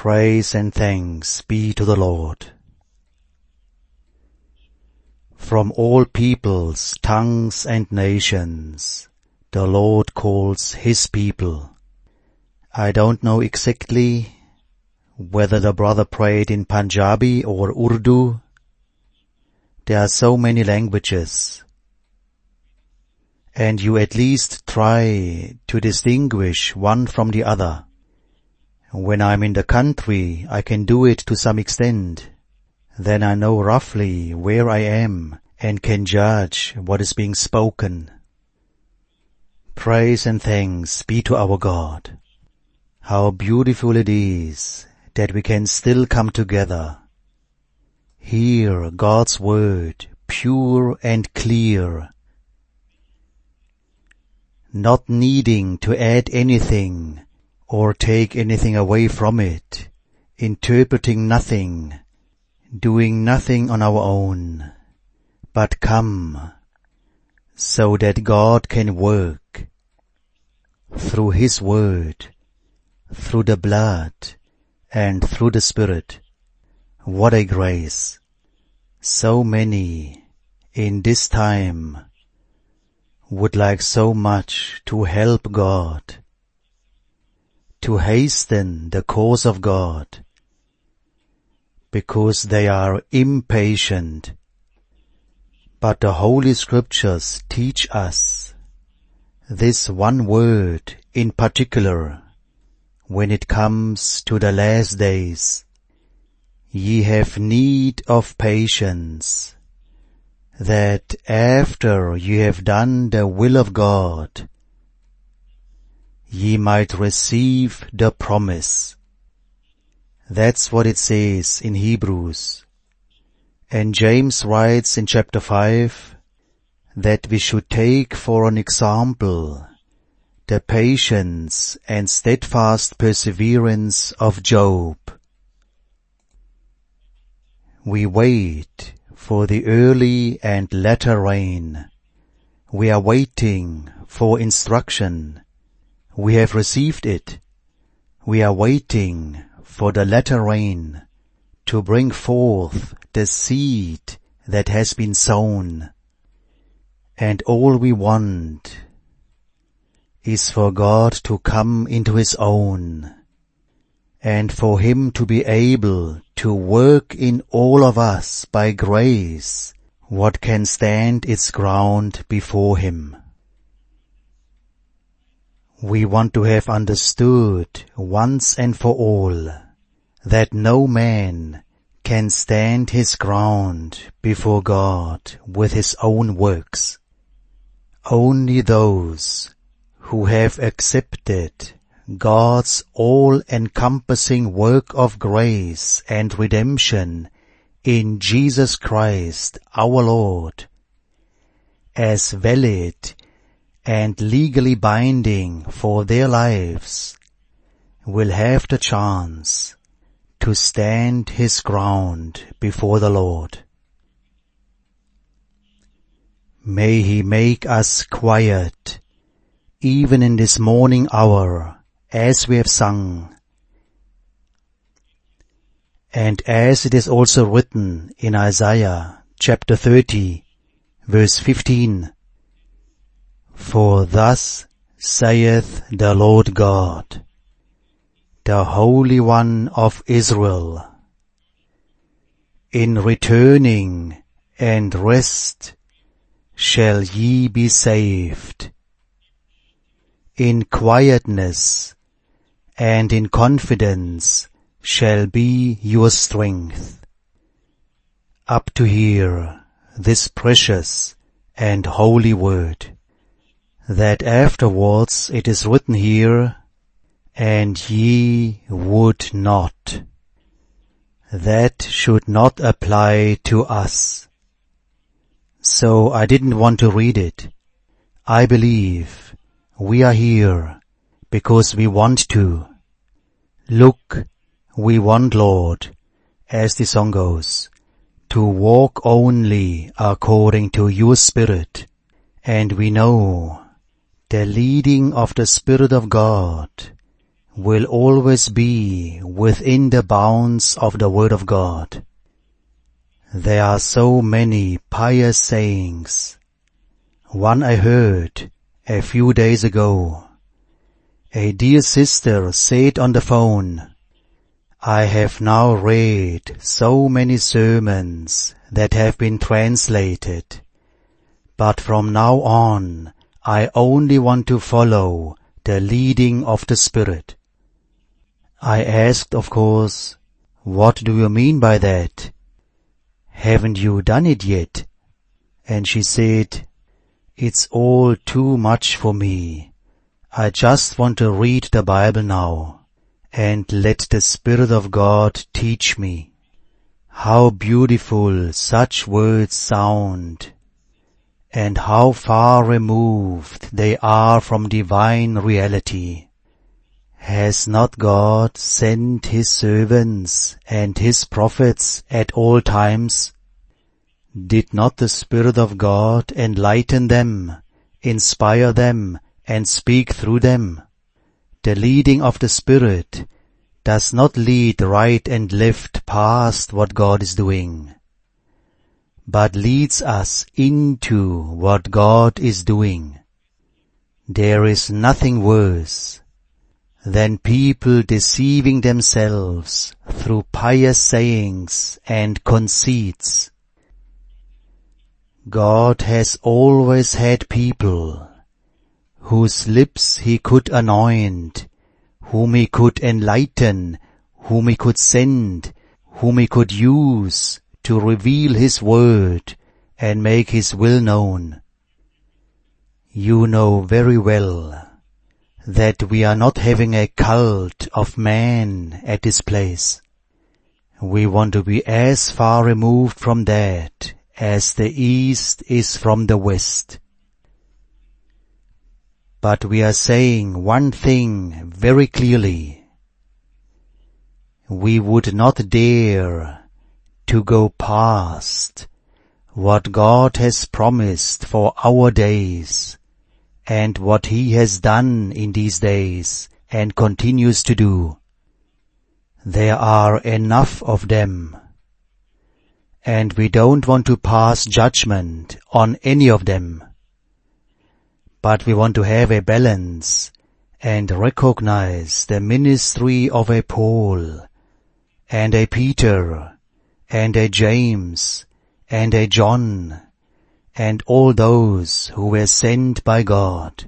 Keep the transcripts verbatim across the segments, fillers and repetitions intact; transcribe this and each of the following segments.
Praise and thanks be to the Lord. From all peoples, tongues and nations, the Lord calls His people. I don't know exactly whether the brother prayed in Punjabi or Urdu. There are so many languages, and you at least try to distinguish one from the other. When I'm in the country, I can do it to some extent. Then I know roughly where I am and can judge what is being spoken. Praise and thanks be to our God. How beautiful it is that we can still come together, hear God's word pure and clear, not needing to add anything or take anything away from it, interpreting nothing, doing nothing on our own, but come so that God can work through His word, through the blood, and through the Spirit. What a grace! So many in this time would like so much to help God, to hasten the cause of God, because they are impatient. But the Holy Scriptures teach us this one word in particular when it comes to the last days. Ye have need of patience, that after ye have done the will of God, ye might receive the promise. That's what it says in Hebrews. And James writes in chapter five that we should take for an example the patience and steadfast perseverance of Job. We wait for the early and latter rain. We are waiting for instruction. We have received it. We are waiting for the latter rain to bring forth the seed that has been sown. And all we want is for God to come into His own, and for Him to be able to work in all of us by grace what can stand its ground before Him. We want to have understood once and for all that no man can stand his ground before God with his own works. Only those who have accepted God's all-encompassing work of grace and redemption in Jesus Christ our Lord as valid and legally binding for their lives will have the chance to stand his ground before the Lord. May He make us quiet even in this morning hour, as we have sung, and as it is also written in Isaiah chapter thirty, verse fifteen, For thus saith the Lord God, the Holy One of Israel, in returning and rest shall ye be saved. In quietness and in confidence shall be your strength. Up to here, this precious and holy word, that afterwards it is written here, and ye would not. That should not apply to us. So I didn't want to read it. I believe we are here because we want to. Look, we want, Lord, as the song goes, to walk only according to your Spirit. And we know the leading of the Spirit of God will always be within the bounds of the Word of God. There are so many pious sayings. One I heard a few days ago. A dear sister said on the phone, "I have now read so many sermons that have been translated, but from now on I only want to follow the leading of the Spirit." I asked, of course, "What do you mean by that? Haven't you done it yet?" And she said, "It's all too much for me. I just want to read the Bible now and let the Spirit of God teach me." How beautiful such words sound, and how far removed they are from divine reality. Has not God sent His servants and His prophets at all times? Did not the Spirit of God enlighten them, inspire them, and speak through them? The leading of the Spirit does not lead right and left past what God is doing, but leads us into what God is doing. There is nothing worse than people deceiving themselves through pious sayings and conceits. God has always had people whose lips He could anoint, whom He could enlighten, whom He could send, whom He could use to reveal His word and make His will known. You know very well that we are not having a cult of man at this place. We want to be as far removed from that as the East is from the West. But we are saying one thing very clearly. We would not dare to go past what God has promised for our days and what He has done in these days and continues to do. There are enough of them, and we don't want to pass judgment on any of them. But we want to have a balance and recognize the ministry of a Paul and a Peter and a James and a John and all those who were sent by God.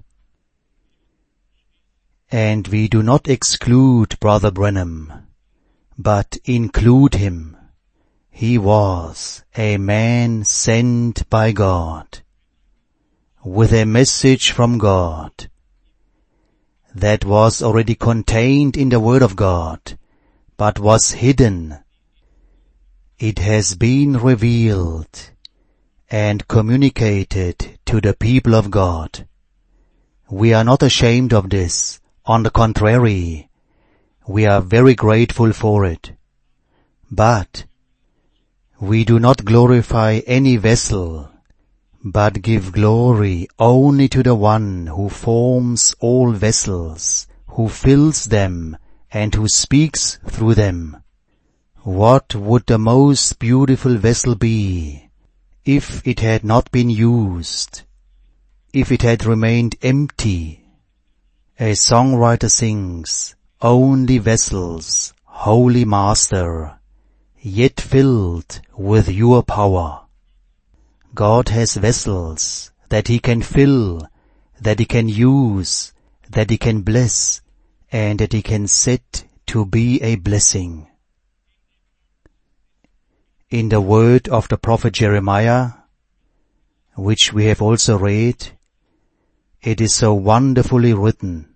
And we do not exclude Brother Branham, but include him. He was a man sent by God, with a message from God that was already contained in the Word of God, but was hidden. It has been revealed and communicated to the people of God. We are not ashamed of this. On the contrary, we are very grateful for it. But we do not glorify any vessel, but give glory only to the one who forms all vessels, who fills them, and who speaks through them. What would the most beautiful vessel be if it had not been used, if it had remained empty? A songwriter sings, "Only vessels, Holy Master, yet filled with your power." God has vessels that He can fill, that He can use, that He can bless, and that He can set to be a blessing. In the word of the prophet Jeremiah, which we have also read, it is so wonderfully written,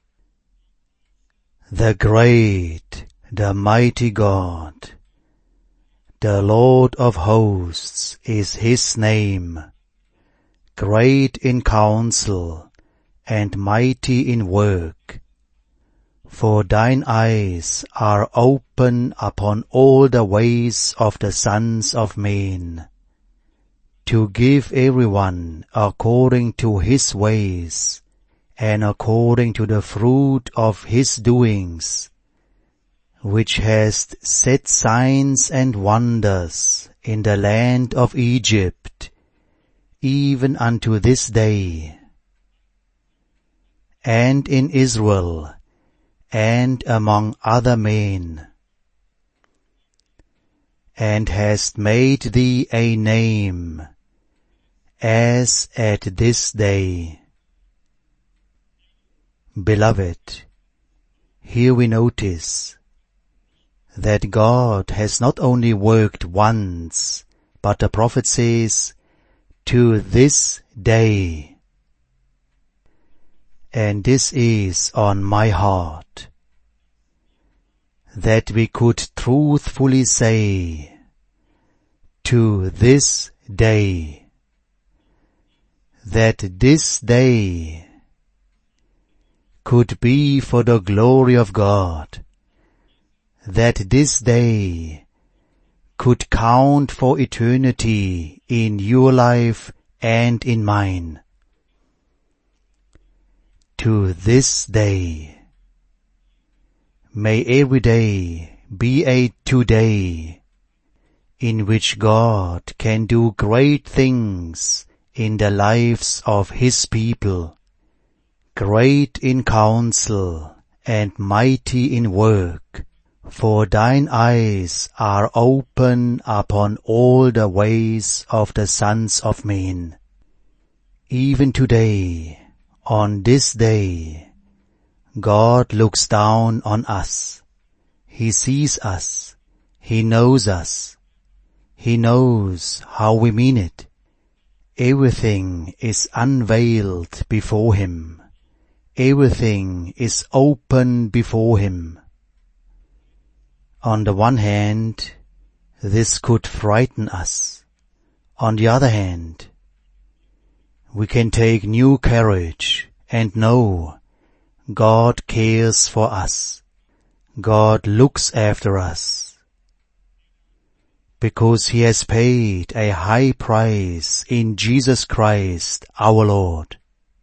"The great, the mighty God, the Lord of hosts is His name, great in counsel and mighty in work. For thine eyes are open upon all the ways of the sons of men, to give everyone according to his ways and according to the fruit of his doings, which hast set signs and wonders in the land of Egypt, even unto this day, and in Israel, and among other men, and hast made thee a name, as at this day. Beloved, here we notice that God has not only worked once, but the prophet says, to this day. And this is on my heart, that we could truthfully say, to this day, that this day could be for the glory of God, that this day could count for eternity in your life and in mine. To this day, may every day be a today in which God can do great things in the lives of his people, great in counsel and mighty in work, for thine eyes are open upon all the ways of the sons of men. Even today, on this day, God looks down on us. He sees us. He knows us. He knows how we mean it. Everything is unveiled before him. Everything is open before him. On the one hand, this could frighten us. On the other hand, we can take new courage and know God cares for us. God looks after us, because he has paid a high price in Jesus Christ our Lord.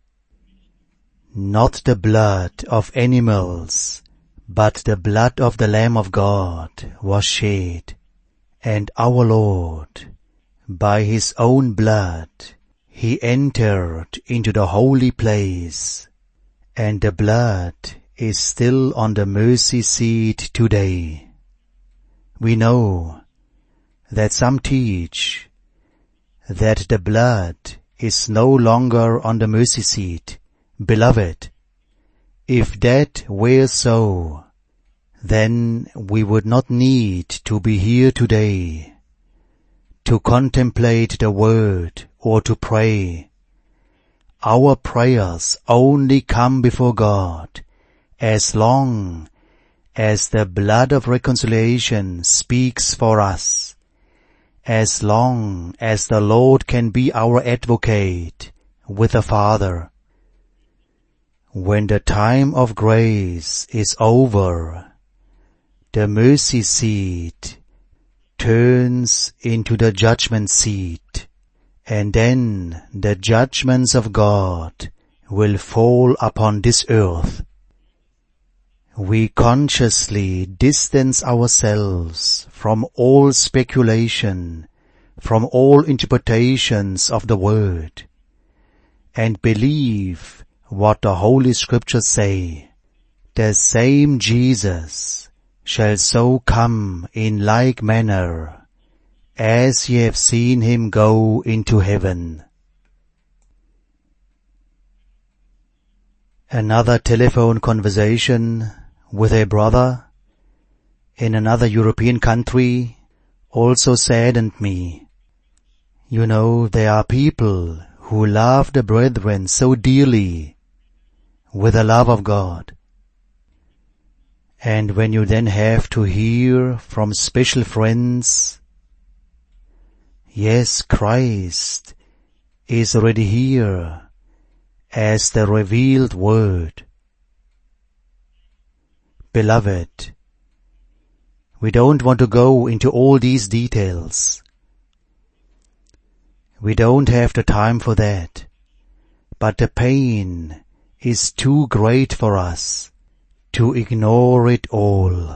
Not the blood of animals, but the blood of the Lamb of God was shed, and our Lord, by his own blood, he entered into the holy place, and the blood is still on the mercy seat today. We know that some teach that the blood is no longer on the mercy seat. Beloved, if that were so, then we would not need to be here today to contemplate the word or to pray. Our prayers only come before God as long as the blood of reconciliation speaks for us, as long as the Lord can be our advocate with the Father. When the time of grace is over, the mercy seat turns into the judgment seat, and then the judgments of God will fall upon this earth. We consciously distance ourselves from all speculation, from all interpretations of the Word, and believe what the Holy Scriptures say. The same Jesus shall so come in like manner as ye have seen him go into heaven. Another telephone conversation with a brother in another European country also saddened me. You know, there are people who love the brethren so dearly with the love of God. And when you then have to hear from special friends, yes, Christ is already here as the revealed Word. Beloved, we don't want to go into all these details. We don't have the time for that. But the pain is too great for us to ignore it all.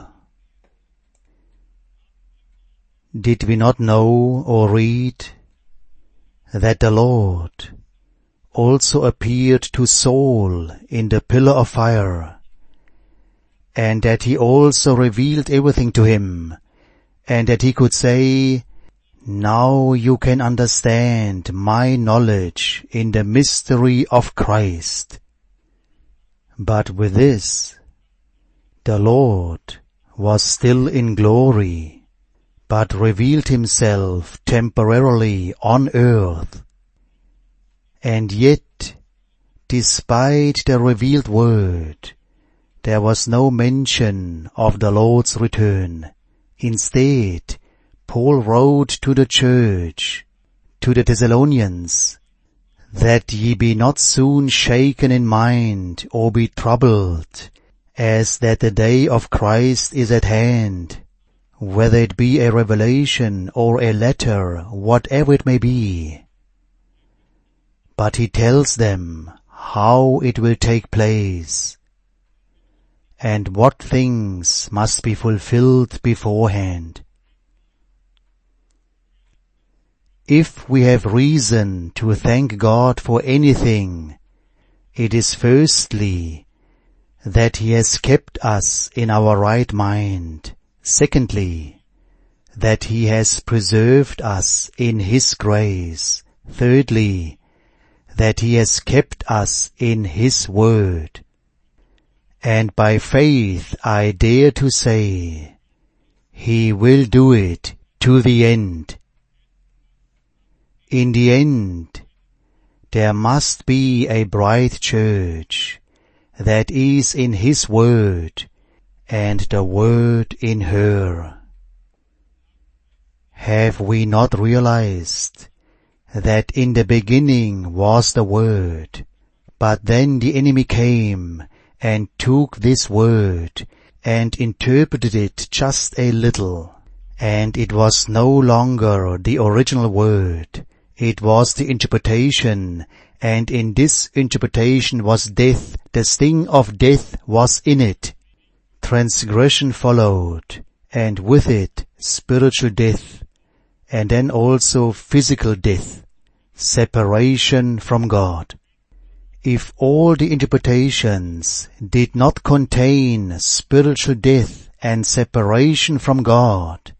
Did we not know or read that the Lord also appeared to Saul in the pillar of fire, and that he also revealed everything to him, and that he could say, "Now you can understand my knowledge in the mystery of Christ"? But with this, the Lord was still in glory, but revealed himself temporarily on earth. And yet, despite the revealed word, there was no mention of the Lord's return. Instead, Paul wrote to the church, to the Thessalonians, that ye be not soon shaken in mind or be troubled, as that the day of Christ is at hand, whether it be a revelation or a letter, whatever it may be. But he tells them how it will take place, and what things must be fulfilled beforehand. If we have reason to thank God for anything, it is firstly that he has kept us in our right mind. Secondly, that he has preserved us in his grace. Thirdly, that he has kept us in his word. And by faith I dare to say, he will do it to the end. In the end, there must be a bright church that is in his word, and the word in her. Have we not realized that in the beginning was the Word, but then the enemy came and took this word and interpreted it just a little, and it was no longer the original word, it was the interpretation, and in this interpretation was death, the sting of death was in it. Transgression followed, and with it spiritual death, and then also physical death, separation from God. If all the interpretations did not contain spiritual death and separation from God,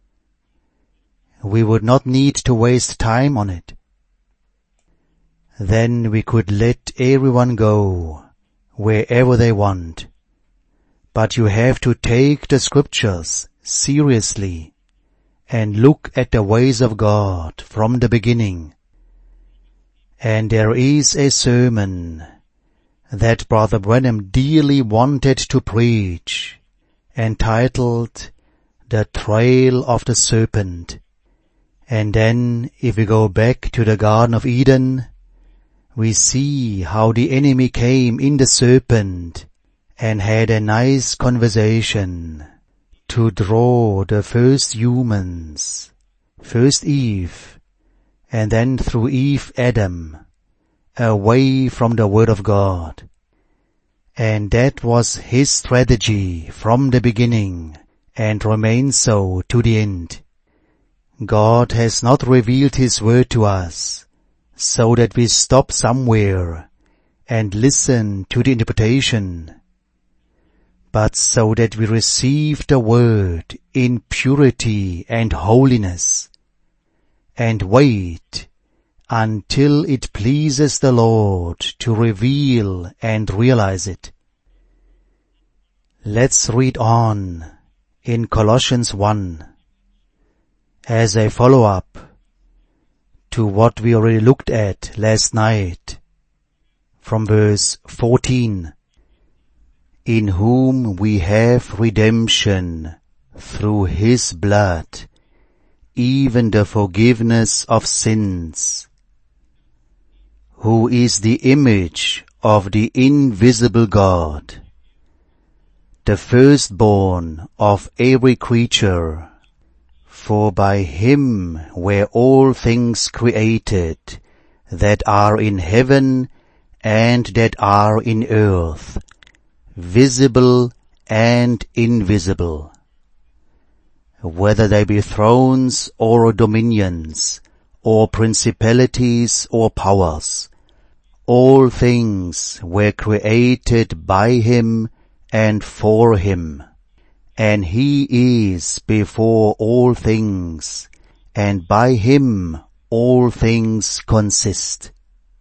we would not need to waste time on it. Then we could let everyone go wherever they want. But you have to take the scriptures seriously and look at the ways of God from the beginning. And there is a sermon that Brother Branham dearly wanted to preach, entitled The Trail of the Serpent. And then, if we go back to the Garden of Eden, we see how the enemy came in the serpent and had a nice conversation to draw the first humans, first Eve, and then through Eve Adam, away from the Word of God. And that was his strategy from the beginning, and remains so to the end. God has not revealed his word to us, so that we stop somewhere and listen to the interpretation, but so that we receive the word in purity and holiness, and wait until it pleases the Lord to reveal and realize it. Let's read on in Colossians one, as a follow-up to what we already looked at last night, from verse fourteen. In whom we have redemption through his blood, even the forgiveness of sins, who is the image of the invisible God, the firstborn of every creature. For by him were all things created, that are in heaven and that are in earth, visible and invisible, whether they be thrones or dominions, or principalities or powers. All things were created by him and for him, and he is before all things, and by him all things consist.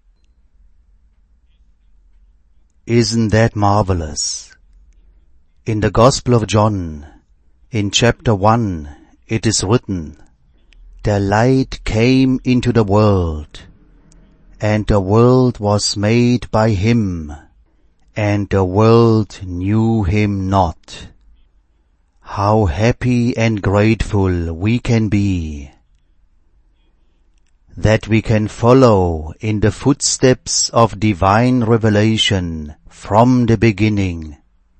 Isn't that marvelous? In the Gospel of John, in chapter one, it is written, "The light came into the world, and the world was made by him, and the world knew him not." How happy and grateful we can be that we can follow in the footsteps of divine revelation from the beginning.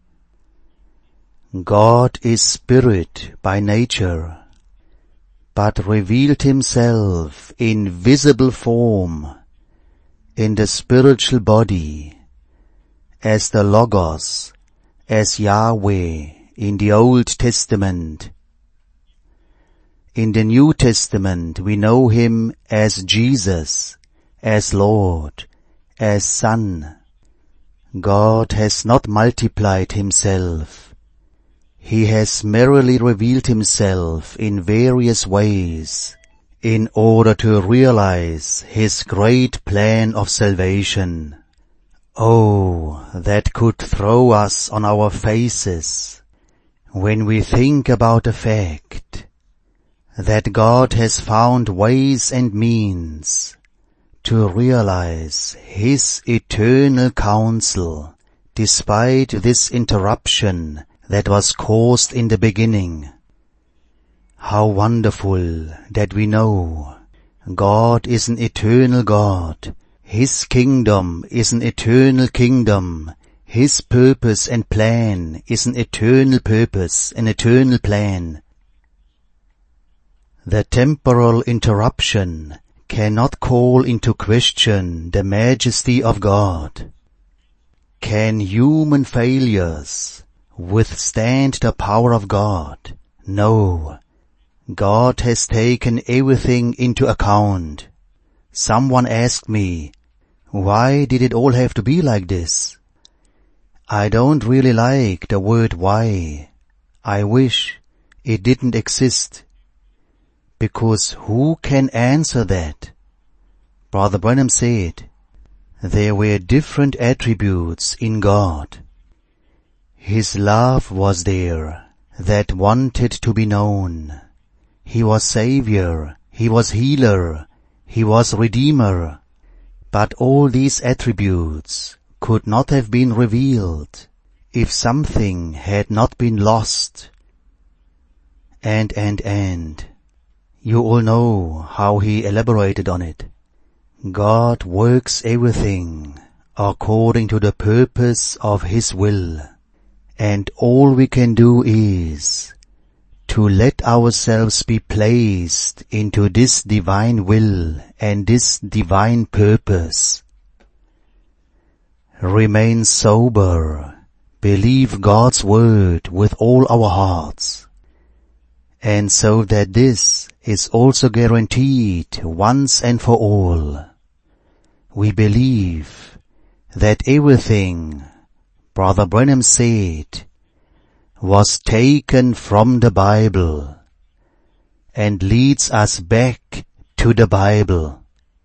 God is spirit by nature, but revealed himself in visible form in the spiritual body as the Logos, as Yahweh in the Old Testament. In the New Testament we know him as Jesus, as Lord, as Son. God has not multiplied himself. He has merely revealed himself in various ways in order to realize his great plan of salvation. Oh, that could throw us on our faces when we think about the fact that God has found ways and means to realize his eternal counsel despite this interruption that was caused in the beginning. How wonderful that we know God is an eternal God. His kingdom is an eternal kingdom. His purpose and plan is an eternal purpose, an eternal plan. The temporal interruption cannot call into question the majesty of God. Can human failures withstand the power of God? No. God has taken everything into account. Someone asked me, why did it all have to be like this? I don't really like the word why. I wish it didn't exist. Because who can answer that? Brother Branham said, there were different attributes in God. His love was there, that wanted to be known. He was Savior, he was Healer, he was Redeemer. But all these attributes could not have been revealed if something had not been lost. And, and, and. You all know how he elaborated on it. God works everything according to the purpose of his will, and all we can do is to let ourselves be placed into this divine will and this divine purpose. Remain sober, believe God's word with all our hearts, and so that this is also guaranteed once and for all. We believe that everything, Brother Branham said, was taken from the Bible and leads us back to the Bible.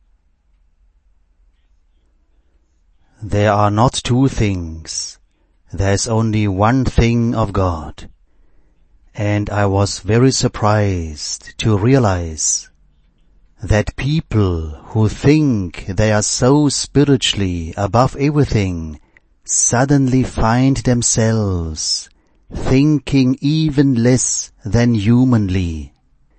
There are not two things. There's only one thing of God. And I was very surprised to realize that people who think they are so spiritually above everything suddenly find themselves thinking even less than humanly.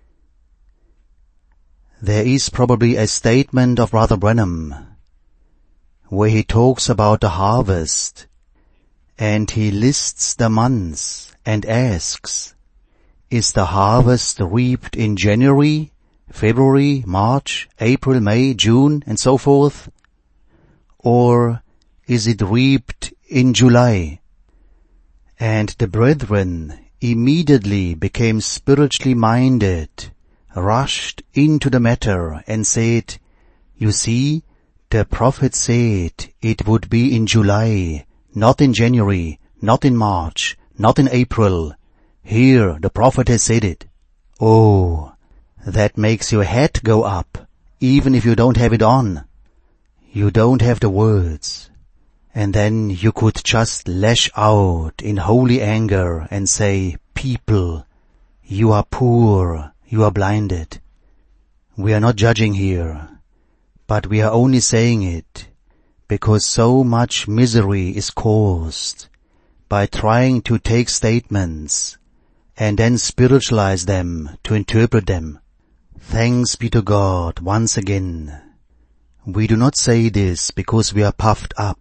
There is probably a statement of Brother Branham where he talks about the harvest, and he lists the months and asks, is the harvest reaped in January, February, March, April, May, June, and so forth? Or is it reaped in July?" And the brethren immediately became spiritually minded, rushed into the matter and said, "You see, the prophet said it would be in July, not in January, not in March, not in April. Here, the prophet has said it." Oh, that makes your head go up, even if you don't have it on. You don't have the words. And then you could just lash out in holy anger and say, "People, you are poor, you are blinded." We are not judging here, but we are only saying it because so much misery is caused by trying to take statements and then spiritualize them to interpret them. Thanks be to God once again. We do not say this because we are puffed up,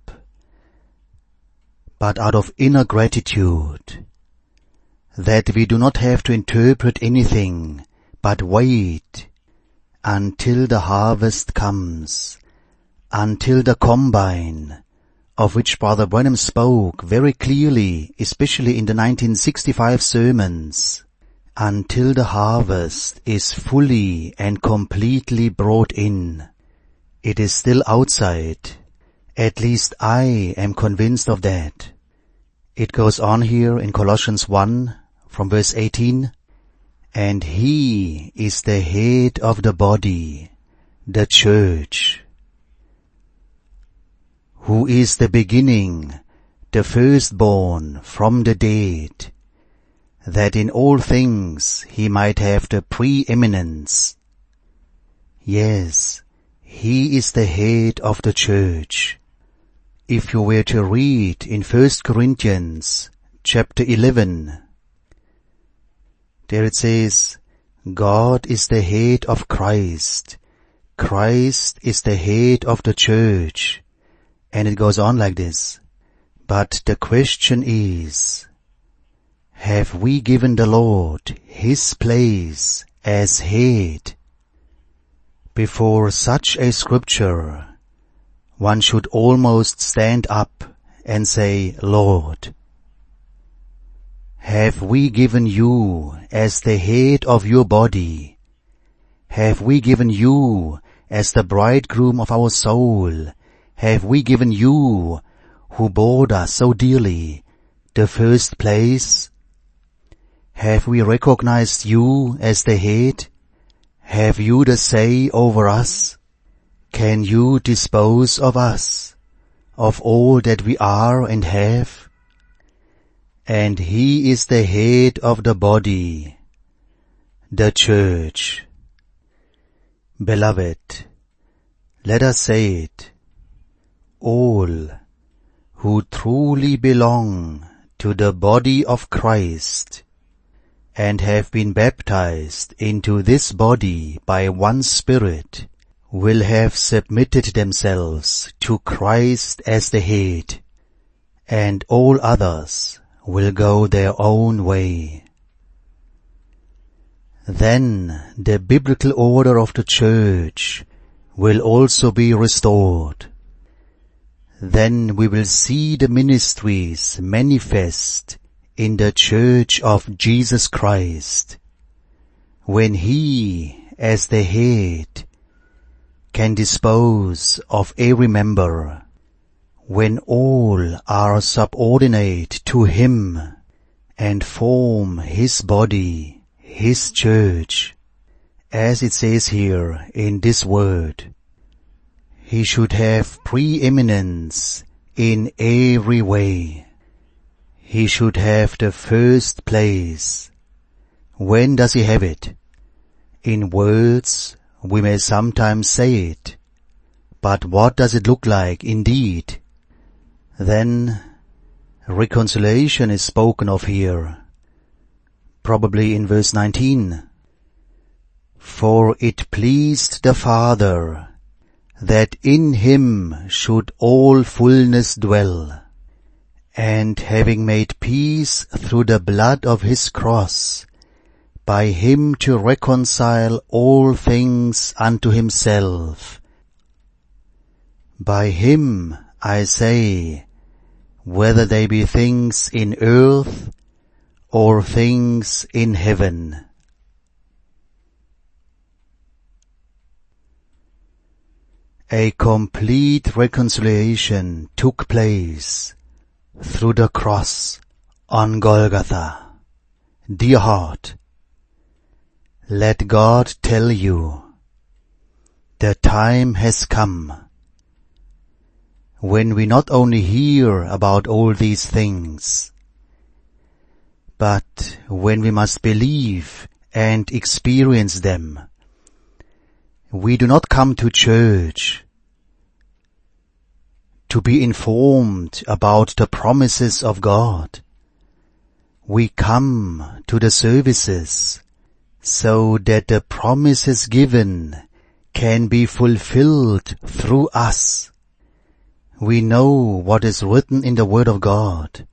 but out of inner gratitude that we do not have to interpret anything, but wait until the harvest comes, until the combine, of which Brother Branham spoke very clearly, especially in the nineteen sixty-five sermons, until the harvest is fully and completely brought in. It is still outside. At least I am convinced of that. It goes on here in Colossians one from verse eighteen, "And he is the head of the body, the church, who is the beginning, the firstborn from the dead, that in all things he might have the preeminence." Yes, he is the head of the church. If you were to read in First Corinthians chapter eleven, there it says, "God is the head of Christ. Christ is the head of the church." And it goes on like this. But the question is, have we given the Lord his place as head? Before such a scripture, one should almost stand up and say, "Lord, have we given you as the head of your body? Have we given you as the bridegroom of our soul? Have we given you, who bought us so dearly, the first place? Have we recognized you as the head? Have you the say over us? Can you dispose of us, of all that we are and have?" And he is the head of the body, the church. Beloved, let us say it. All who truly belong to the body of Christ and have been baptized into this body by one Spirit will have submitted themselves to Christ as the head, and all others will go their own way. Then the biblical order of the church will also be restored. Then we will see the ministries manifest in the church of Jesus Christ, when he, as the head, can dispose of every member, when all are subordinate to him and form his body, his church, as it says here in this word. He should have preeminence in every way. He should have the first place. When does he have it? In words, we may sometimes say it, but what does it look like indeed? Then reconciliation is spoken of here, probably in verse nineteen. "For it pleased the Father that in him should all fullness dwell, and having made peace through the blood of his cross, by him to reconcile all things unto himself. By him I say, whether they be things in earth or things in heaven. A complete reconciliation took place through the cross on Golgotha. Dear heart, let God tell you, the time has come when we not only hear about all these things, but when we must believe and experience them. We do not come to church to be informed about the promises of God. We come to the services so that the promises given can be fulfilled through us. We know what is written in the Word of God.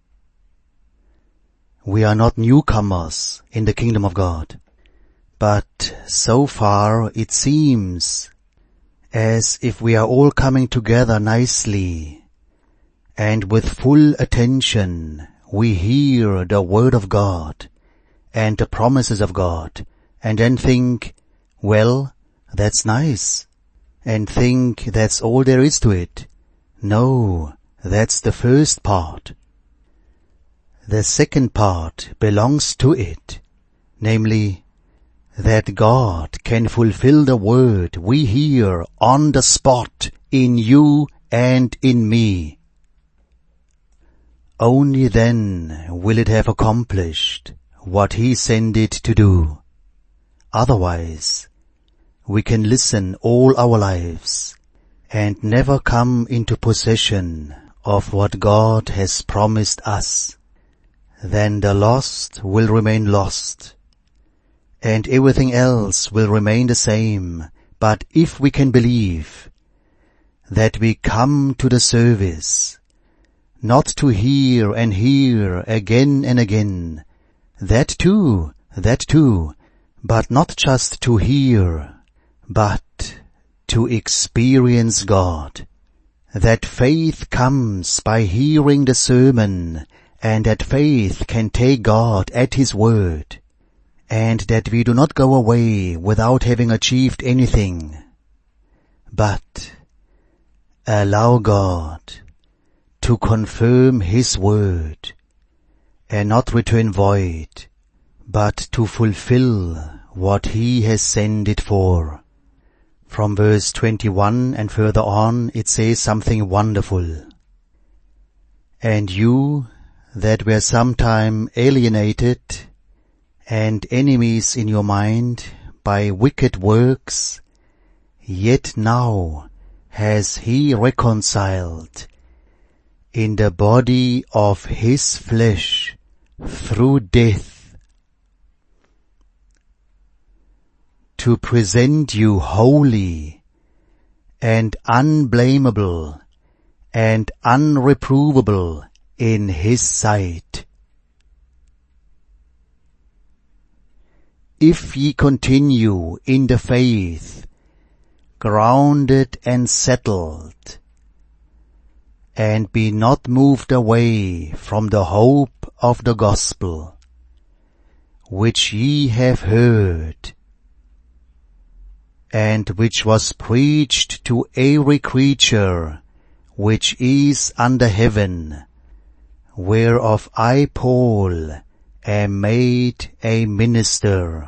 We are not newcomers in the kingdom of God. But so far it seems as if we are all coming together nicely, and with full attention we hear the Word of God and the promises of God, and then think, well, that's nice, and think that's all there is to it. No, that's the first part. The second part belongs to it, namely, that God can fulfill the word we hear on the spot in you and in me. Only then will it have accomplished what He sent it to do. Otherwise, we can listen all our lives and never come into possession of what God has promised us. Then the lost will remain lost, and everything else will remain the same. But if we can believe that we come to the service, not to hear and hear again and again, that too, that too, but not just to hear, but to experience God, that faith comes by hearing the sermon, and that faith can take God at His word, and that we do not go away without having achieved anything, but allow God to confirm His word and not return void, but to fulfill what He has sent it for. From verse twenty-one and further on it says something wonderful. And you that were sometime alienated and enemies in your mind by wicked works, yet now has He reconciled in the body of His flesh through death, to present you holy and unblameable and unreprovable in His sight. If ye continue in the faith, grounded and settled, and be not moved away from the hope of the gospel, which ye have heard, and which was preached to every creature which is under heaven, whereof I, Paul, am made a minister.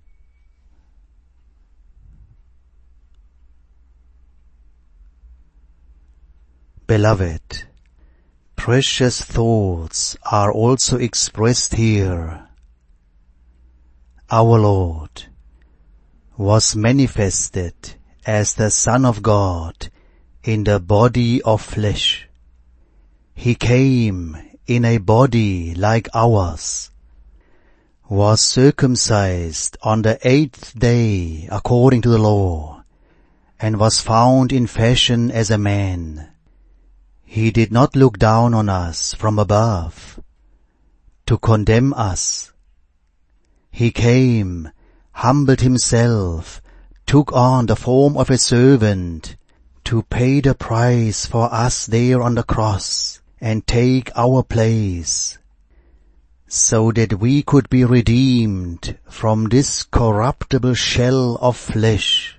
Beloved, precious thoughts are also expressed here. Our Lord was manifested as the Son of God in the body of flesh. He came in a body like ours, was circumcised on the eighth day according to the law, and was found in fashion as a man. He did not look down on us from above to condemn us. He came, humbled Himself, took on the form of a servant, to pay the price for us there on the cross and take our place, so that we could be redeemed from this corruptible shell of flesh,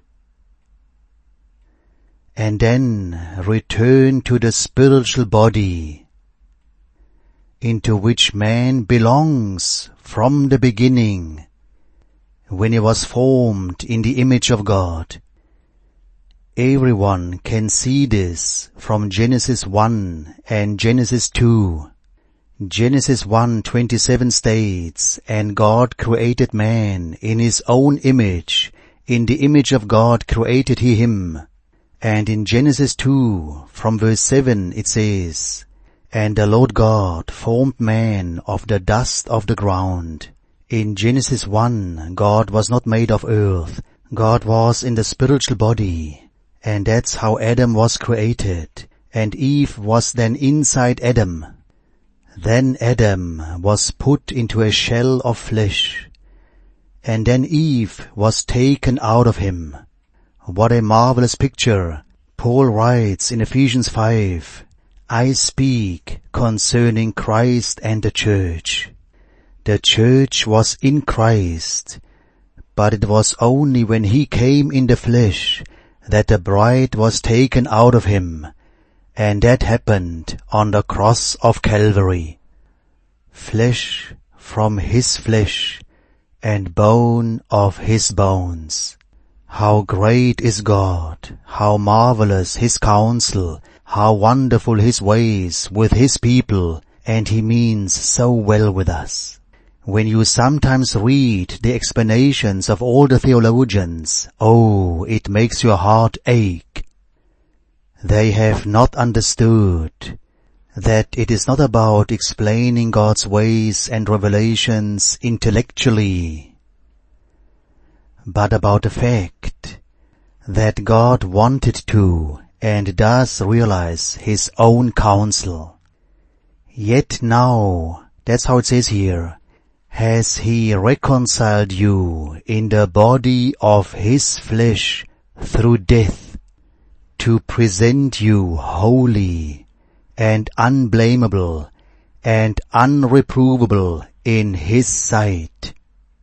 and then return to the spiritual body into which man belongs from the beginning, when he was formed in the image of God. Everyone can see this from Genesis one and Genesis two. Genesis one twenty-seven states, "And God created man in his own image, in the image of God created he him." And in Genesis two, from verse seven, it says, "And the Lord God formed man of the dust of the ground." In Genesis one, God was not made of earth. God was in the spiritual body. And that's how Adam was created. And Eve was then inside Adam. Then Adam was put into a shell of flesh. And then Eve was taken out of him. What a marvelous picture. Paul writes in Ephesians five, "I speak concerning Christ and the church." The church was in Christ, but it was only when he came in the flesh that the bride was taken out of him, and that happened on the cross of Calvary. Flesh from his flesh, and bone of his bones. How great is God, how marvelous his counsel, how wonderful his ways with his people, and he means so well with us. When you sometimes read the explanations of all the theologians, oh, it makes your heart ache. They have not understood that it is not about explaining God's ways and revelations intellectually, but about the fact that God wanted to and does realize his own counsel. Yet now, that's how it says here, has he reconciled you in the body of his flesh through death, to present you holy and unblameable and unreprovable in his sight.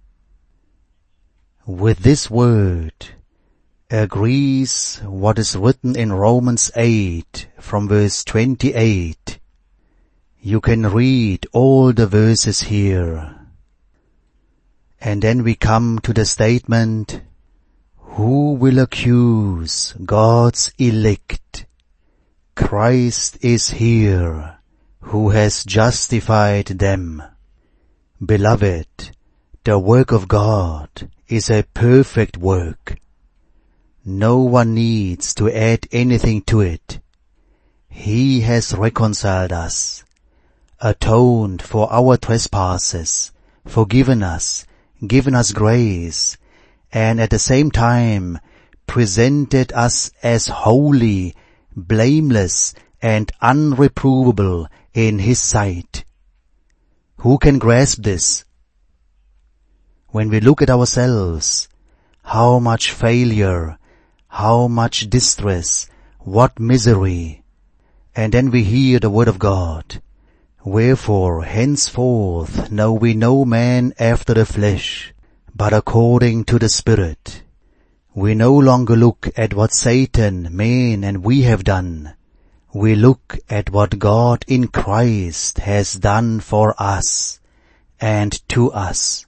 With this word agrees what is written in Romans eight from verse twenty-eight. You can read all the verses here. And then we come to the statement, who will accuse God's elect? Christ is here, who has justified them. Beloved, the work of God is a perfect work. No one needs to add anything to it. He has reconciled us, atoned for our trespasses, forgiven us, given us grace, and at the same time presented us as holy, blameless, and unreprovable in his sight. Who can grasp this? When we look at ourselves, how much failure, how much distress, what misery, and then we hear the word of God. Wherefore henceforth know we no man after the flesh, but according to the Spirit. We no longer look at what Satan, man, and we have done. We look at what God in Christ has done for us and to us.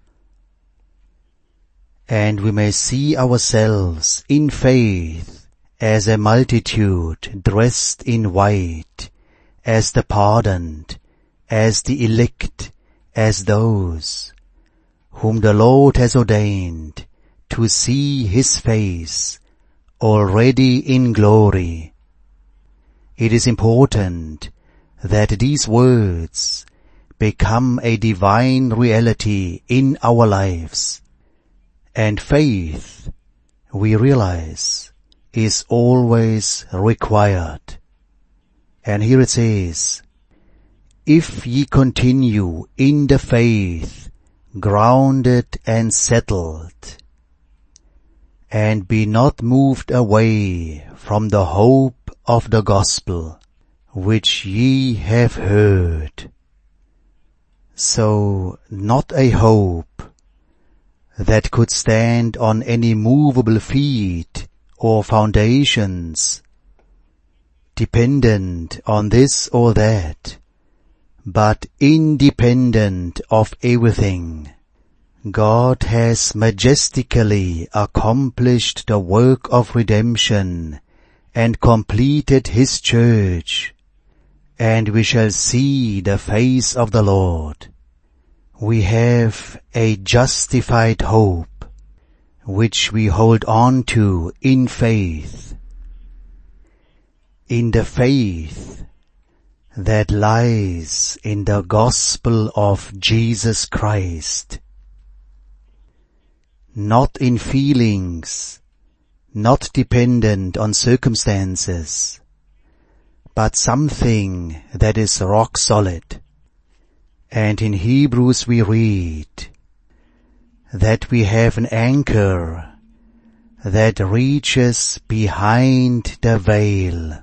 And we may see ourselves in faith as a multitude dressed in white, as the pardoned, as the elect, as those whom the Lord has ordained to see his face already in glory. It is important that these words become a divine reality in our lives. And faith, we realize, is always required. And here it says, if ye continue in the faith, grounded and settled. and be not moved away from the hope of the gospel, which ye have heard. So, not a hope that could stand on any movable feet or foundations, dependent on this or that, but independent of everything. God has majestically accomplished the work of redemption and completed His church, and we shall see the face of the Lord. We have a justified hope, which we hold on to in faith. In the faith that lies in the gospel of Jesus Christ. Not in feelings, not dependent on circumstances, but something that is rock solid. And in Hebrews we read that we have an anchor that reaches behind the veil.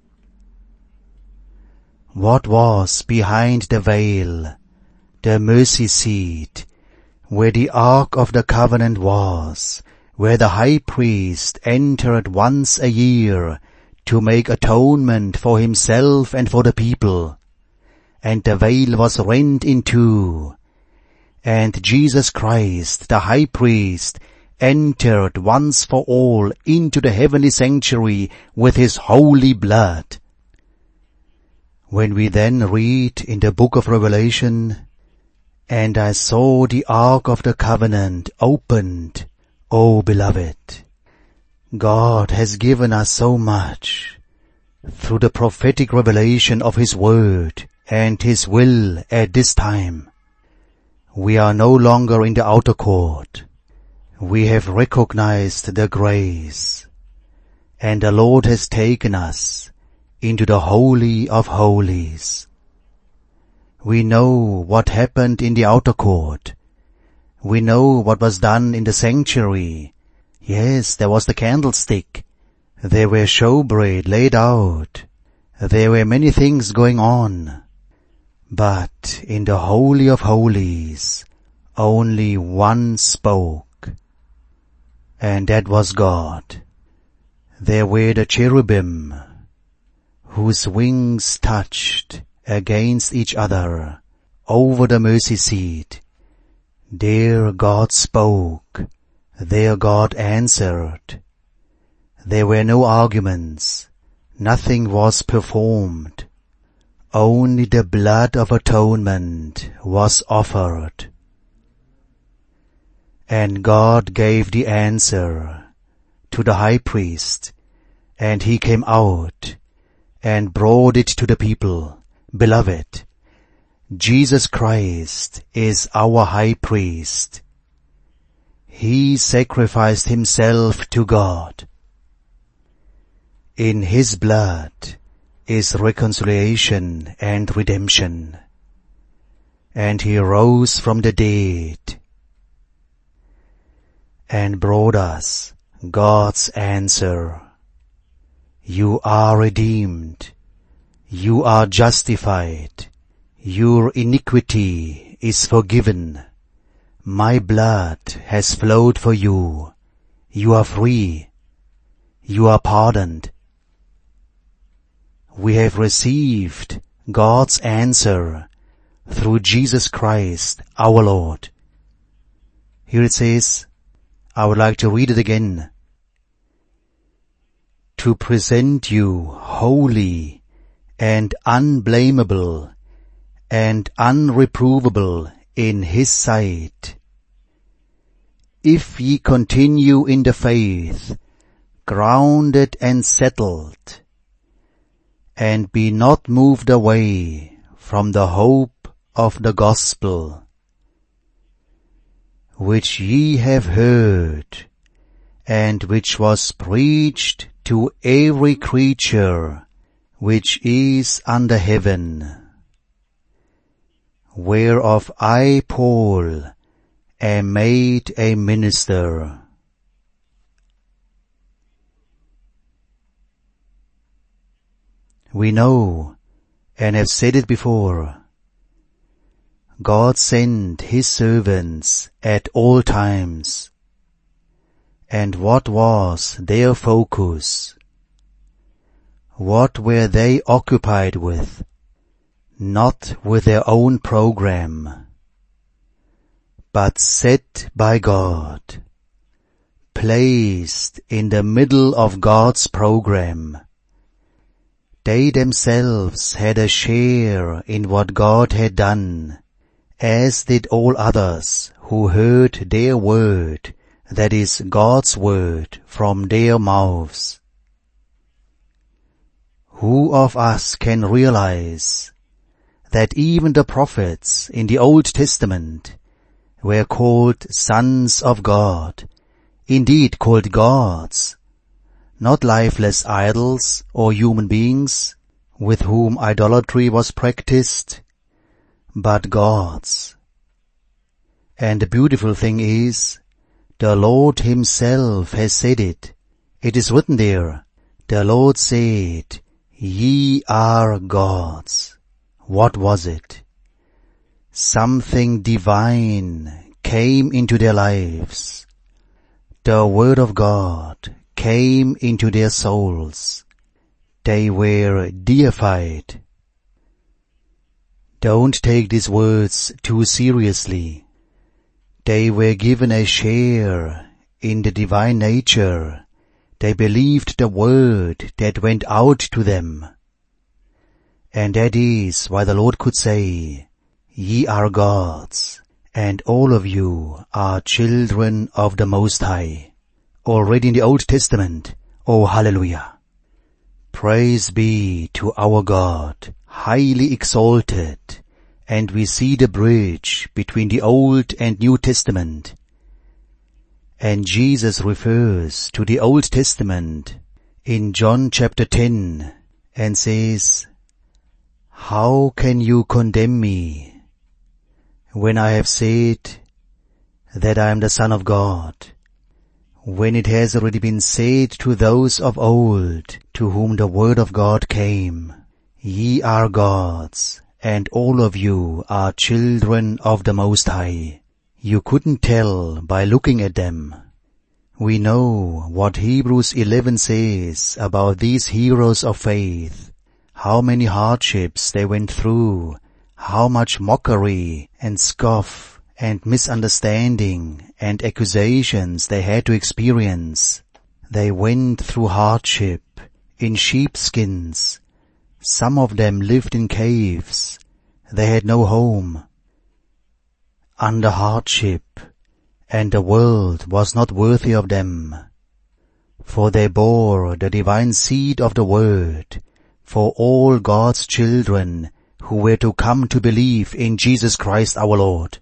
What was behind the veil? The mercy seat, where the Ark of the Covenant was, where the high priest entered once a year to make atonement for himself and for the people. And the veil was rent in two, and Jesus Christ, the high priest, entered once for all into the heavenly sanctuary with his holy blood. When we then read in the book of Revelation, and I saw the Ark of the Covenant opened, O beloved, God has given us so much through the prophetic revelation of His word and His will at this time. We are no longer in the outer court. We have recognized the grace, and the Lord has taken us into the Holy of Holies. We know what happened in the outer court. We know what was done in the sanctuary. Yes, there was the candlestick. There were showbread laid out. There were many things going on. But in the Holy of Holies, only one spoke, and that was God. There were the cherubim, whose wings touched against each other over the mercy seat. There God spoke, there God answered. There were no arguments, nothing was performed. Only the blood of atonement was offered. And God gave the answer to the high priest, and he came out and brought it to the people. Beloved, Jesus Christ is our high priest. He sacrificed himself to God. In his blood is reconciliation and redemption. And he rose from the dead and brought us God's answer. You are redeemed. You are justified. Your iniquity is forgiven. My blood has flowed for you. You are free. You are pardoned. We have received God's answer through Jesus Christ our Lord. Here it says, I would like to read it again. To present you holy and unblameable and unreprovable in His sight. If ye continue in the faith, grounded and settled, and be not moved away from the hope of the gospel, which ye have heard, and which was preached to every creature which is under heaven, whereof I, Paul, am made a minister. We know and have said it before. God sent His servants at all times. And what was their focus? What were they occupied with? Not with their own program, but set by God, placed in the middle of God's program. They themselves had a share in what God had done, as did all others who heard their word, that is God's word, from their mouths. Who of us can realize that even the prophets in the Old Testament were called sons of God, indeed called gods, not lifeless idols or human beings with whom idolatry was practiced, but gods. And the beautiful thing is, the Lord Himself has said it. It is written there. The Lord said, "Ye are gods." What was it? Something divine came into their lives. The Word of God came into their souls. They were deified. Don't take these words too seriously. They were given a share in the divine nature. They believed the word that went out to them. And that is why the Lord could say, "Ye are gods, and all of you are children of the Most High." Already in the Old Testament. Oh, hallelujah. Praise be to our God, highly exalted. And we see the bridge between the Old and New Testament. And Jesus refers to the Old Testament in John chapter ten and says, "How can you condemn me when I have said that I am the Son of God, when it has already been said to those of old to whom the word of God came, ye are gods, and all of you are children of the Most High." You couldn't tell by looking at them. We know what Hebrews eleven says about these heroes of faith, how many hardships they went through, how much mockery and scoff and misunderstanding and accusations they had to experience. They went through hardship in sheepskins. Some of them lived in caves. They had no home. Under hardship, and the world was not worthy of them. For they bore the divine seed of the Word for all God's children who were to come to believe in Jesus Christ our Lord.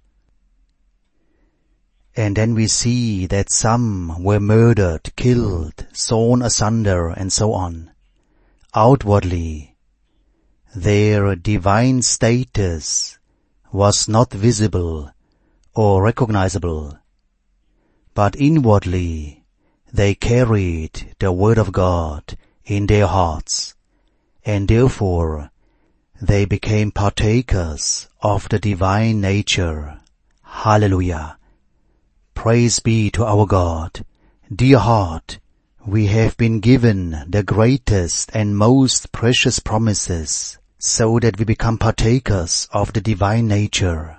And then we see that some were murdered, killed, sawn asunder, and so on. Outwardly, their divine status was not visible or recognizable, but inwardly they carried the Word of God in their hearts, and therefore they became partakers of the divine nature. Hallelujah! Praise be to our God. Dear heart, we have been given the greatest and most precious promises, so that we become partakers of the divine nature.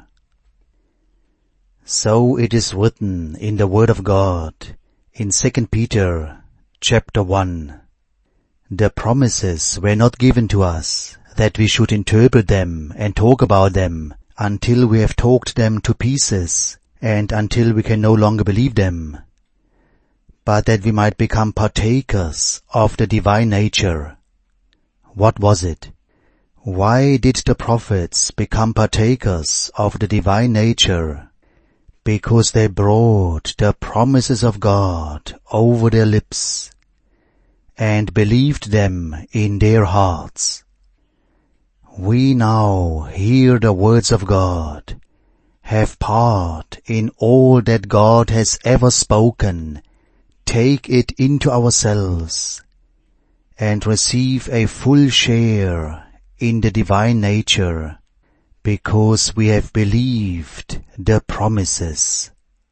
So it is written in the Word of God, in Second Peter chapter one. The promises were not given to us that we should interpret them and talk about them until we have talked them to pieces and until we can no longer believe them, but that we might become partakers of the divine nature. What was it? Why did the prophets become partakers of the divine nature? Because they brought the promises of God over their lips and believed them in their hearts. We now hear the words of God, have part in all that God has ever spoken, take it into ourselves, and receive a full share in the divine nature, because we have believed the promises.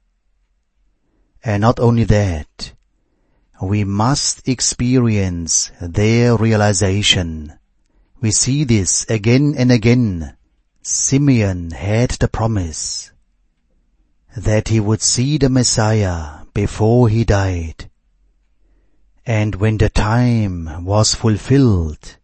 And not only that, we must experience their realization. We see this again and again. Simeon had the promise that he would see the Messiah before he died. And when the time was fulfilled,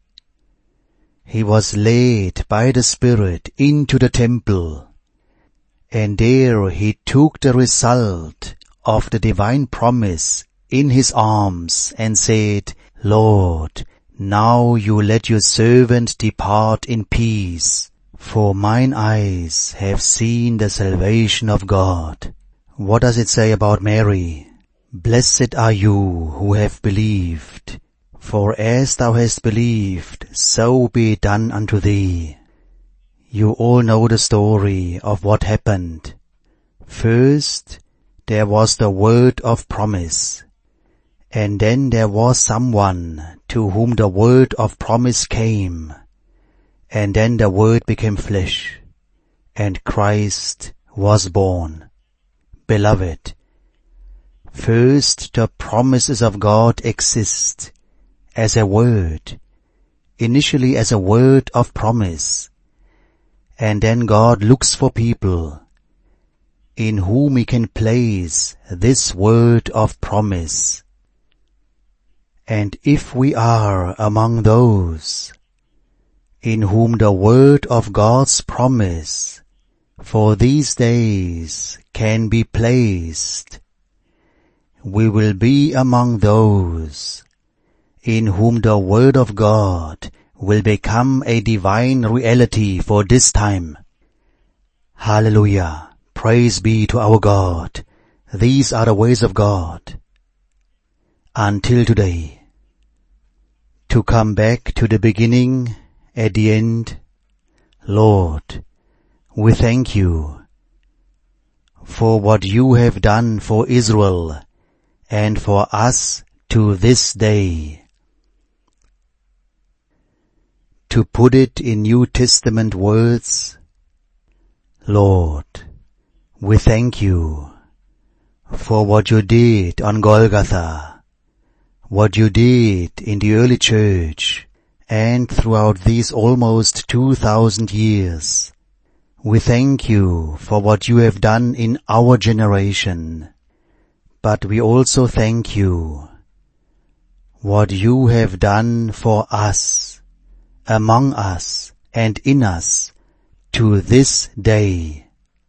he was led by the Spirit into the temple, and there he took the result of the divine promise in his arms and said, Lord, now you let your servant depart in peace, for mine eyes have seen the salvation of God. What does it say about Mary? Blessed are you who have believed, for as thou hast believed, so be it done unto thee. You all know the story of what happened. First, there was the word of promise, and then there was someone to whom the word of promise came, and then the word became flesh, and Christ was born. Beloved, first the promises of God exist as a word, initially as a word of promise, and then God looks for people in whom He can place this word of promise. And if we are among those in whom the word of God's promise for these days can be placed, we will be among those in whom the word of God will become a divine reality for this time. Hallelujah! Praise be to our God. These are the ways of God. Until today, to come back to the beginning at the end, Lord, we thank you for what you have done for Israel and for us to this day. To put it in New Testament words, Lord, we thank you for what you did on Golgotha, what you did in the early church, and throughout these almost two thousand years. We thank you for what you have done in our generation, but we also thank you what you have done for us, among us, and in us to this day.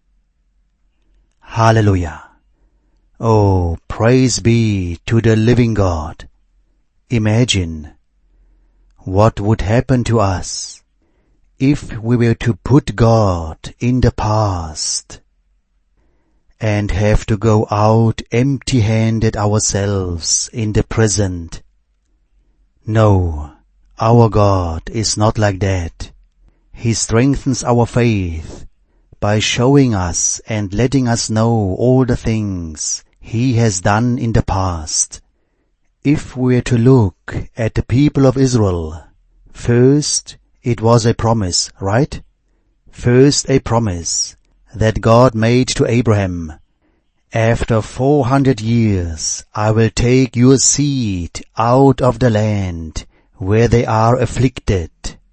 Hallelujah! Oh, praise be to the living God. Imagine what would happen to us if we were to put God in the past and have to go out empty-handed ourselves in the present. No, our God is not like that. He strengthens our faith by showing us and letting us know all the things He has done in the past. If we were to look at the people of Israel, first it was a promise, right? First a promise that God made to Abraham. After four hundred years I will take your seed out of the land where they are afflicted.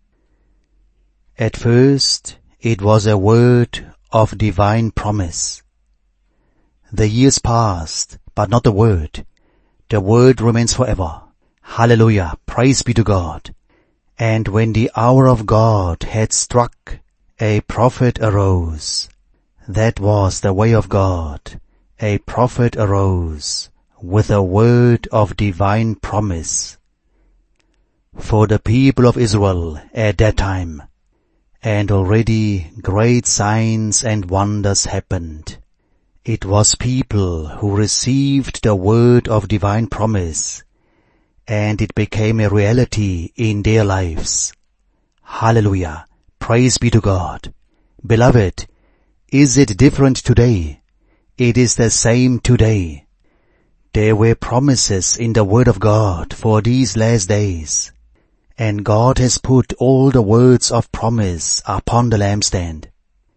At first it was a word of divine promise. The years passed, but not the word. The word remains forever. Hallelujah! Praise be to God. And when the hour of God had struck, a prophet arose. That was the way of God. A prophet arose with a word of divine promise for the people of Israel at that time. And already great signs and wonders happened. It was people who received the word of divine promise, and it became a reality in their lives. Hallelujah! Praise be to God. Beloved, is it different today? It is the same today. There were promises in the Word of God for these last days, and God has put all the words of promise upon the lampstand.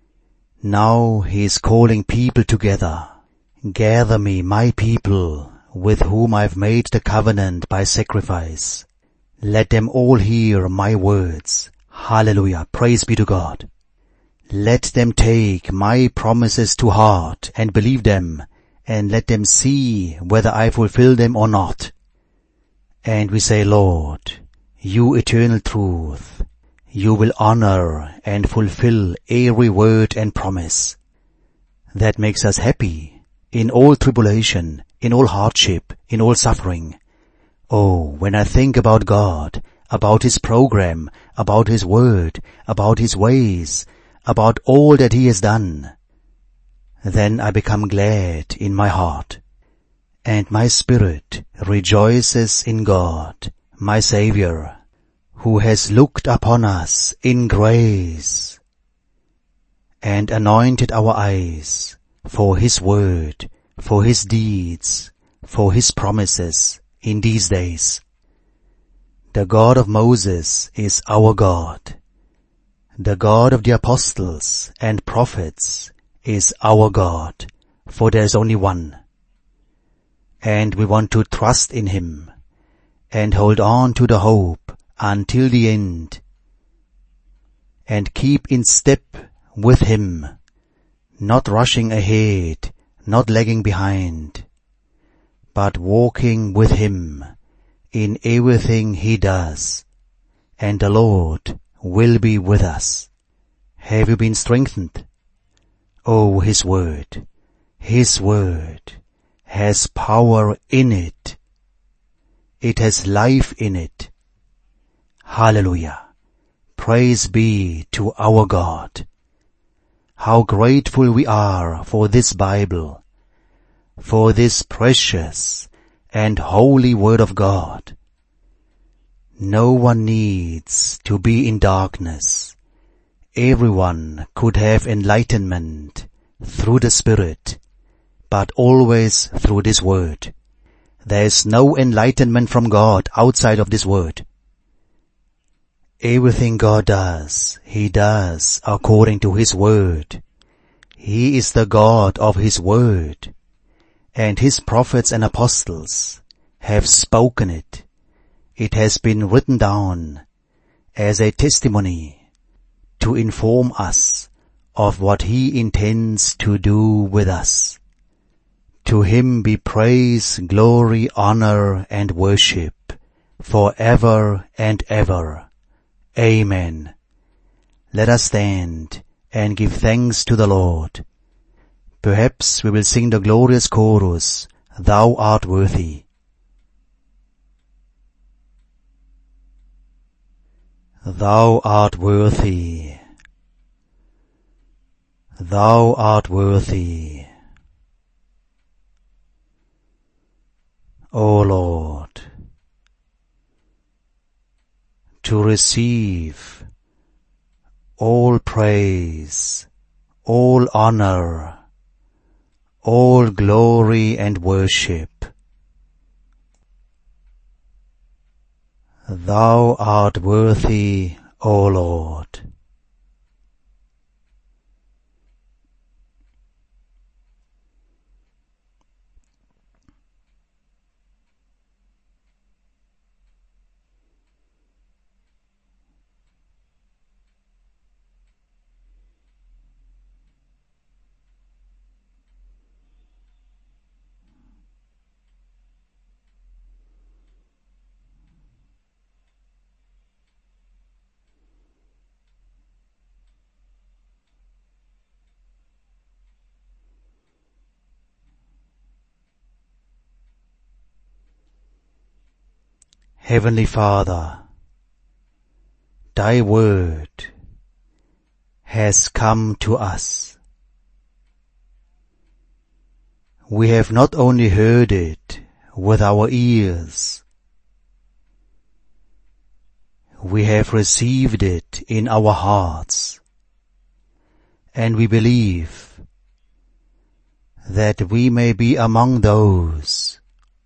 Now He is calling people together. Gather me, my people, with whom I have made the covenant by sacrifice. Let them all hear my words. Hallelujah. Praise be to God. Let them take my promises to heart and believe them, and let them see whether I fulfill them or not. And we say, Lord, you eternal truth, you will honor and fulfill every word and promise. That makes us happy in all tribulation, in all hardship, in all suffering. Oh, when I think about God, about His program, about His word, about His ways, about all that He has done, then I become glad in my heart, and my spirit rejoices in God, my Savior, who has looked upon us in grace and anointed our eyes for His word, for His deeds, for His promises in these days. The God of Moses is our God. The God of the apostles and prophets is our God, for there is only one. And we want to trust in Him and hold on to the hope until the end, and keep in step with Him, not rushing ahead, not lagging behind, but walking with Him in everything He does, and the Lord will be with us. Have you been strengthened? Oh, His word, His word has power in it. It has life in it. Hallelujah. Praise be to our God. How grateful we are for this Bible, for this precious and holy Word of God. No one needs to be in darkness. Everyone could have enlightenment through the Spirit, but always through this Word. There is no enlightenment from God outside of this Word. Everything God does, He does according to His Word. He is the God of His Word, and His prophets and apostles have spoken it. It has been written down as a testimony to inform us of what He intends to do with us. To Him be praise, glory, honor, and worship forever and ever. Amen. Let us stand and give thanks to the Lord. Perhaps we will sing the glorious chorus, Thou art worthy. Thou art worthy. Thou art worthy. O Lord, to receive all praise, all honor, all glory and worship. Thou art worthy, O Lord. Heavenly Father, Thy word has come to us. We have not only heard it with our ears, we have received it in our hearts, and we believe that we may be among those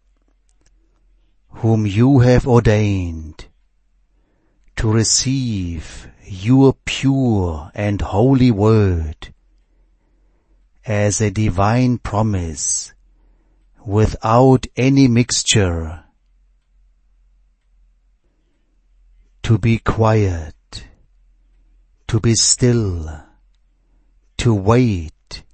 whom you have ordained to receive your pure and holy word as a divine promise without any mixture, to be quiet, to be still, to wait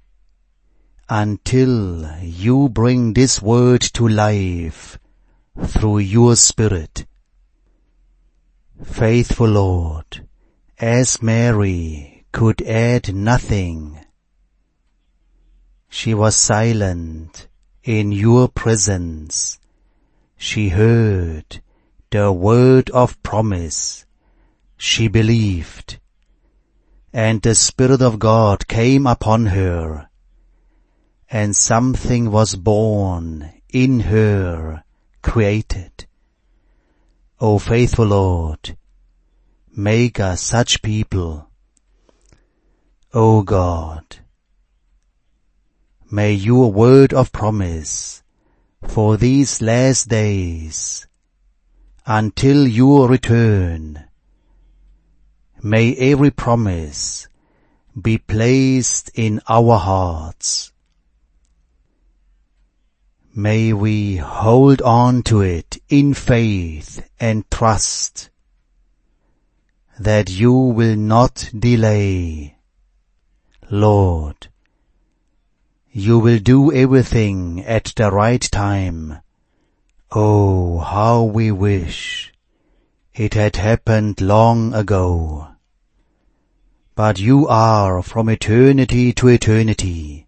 until you bring this word to life through your Spirit. Faithful Lord, as Mary could add nothing, she was silent in your presence. She heard the word of promise. She believed, and the Spirit of God came upon her, and something was born in her, created. O faithful Lord, make us such people. O God, may your word of promise for these last days until your return, may every promise be placed in our hearts. May we hold on to it in faith and trust that you will not delay. Lord, you will do everything at the right time. Oh, how we wish it had happened long ago. But you are from eternity to eternity,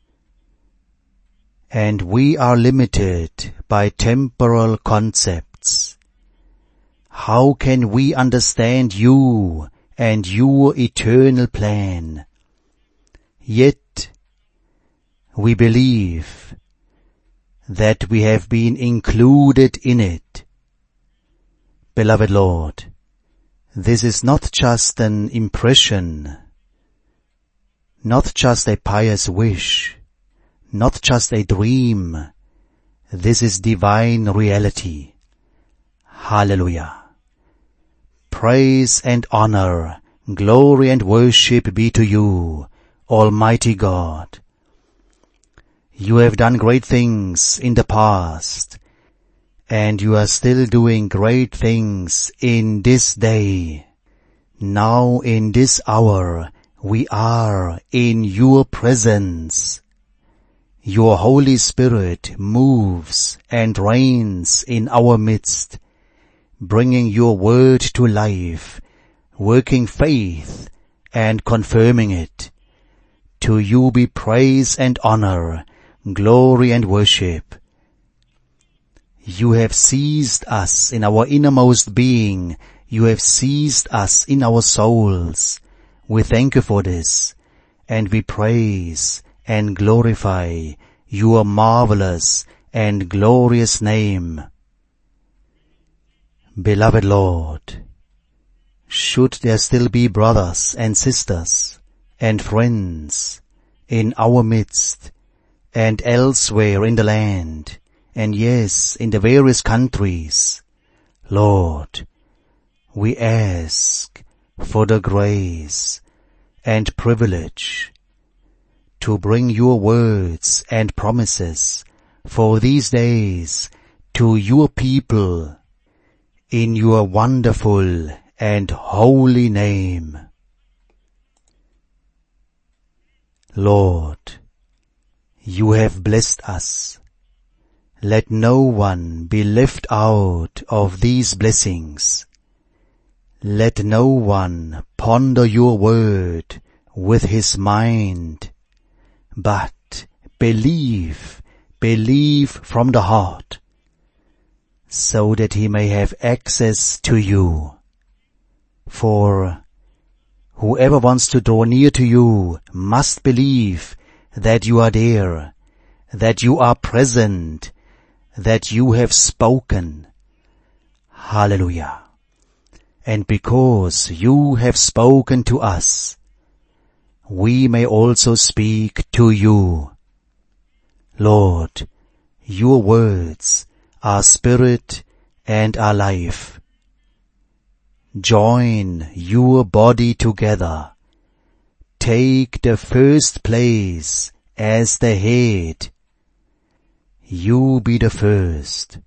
and we are limited by temporal concepts. How can we understand you and your eternal plan? Yet we believe that we have been included in it. Beloved Lord, this is not just an impression, not just a pious wish, not just a dream. This is divine reality. Hallelujah. Praise and honor, glory and worship be to you, Almighty God. You have done great things in the past, and you are still doing great things in this day. Now in this hour, we are in your presence. Your Holy Spirit moves and reigns in our midst, bringing your word to life, working faith and confirming it. To you be praise and honor, glory and worship. You have seized us in our innermost being. You have seized us in our souls. We thank you for this, and we praise and glorify your marvelous and glorious name. Beloved Lord, should there still be brothers and sisters and friends in our midst and elsewhere in the land, and yes, in the various countries, Lord, we ask for the grace and privilege to bring your words and promises for these days to your people in your wonderful and holy name. Lord, you have blessed us. Let no one be left out of these blessings. Let no one ponder your word with his mind, but believe, believe from the heart, so that he may have access to you. For whoever wants to draw near to you must believe that you are there, that you are present, that you have spoken. Hallelujah. And because you have spoken to us, we may also speak to you. Lord, your words are spirit and are life. Join your body together. Take the first place as the head. You be the first.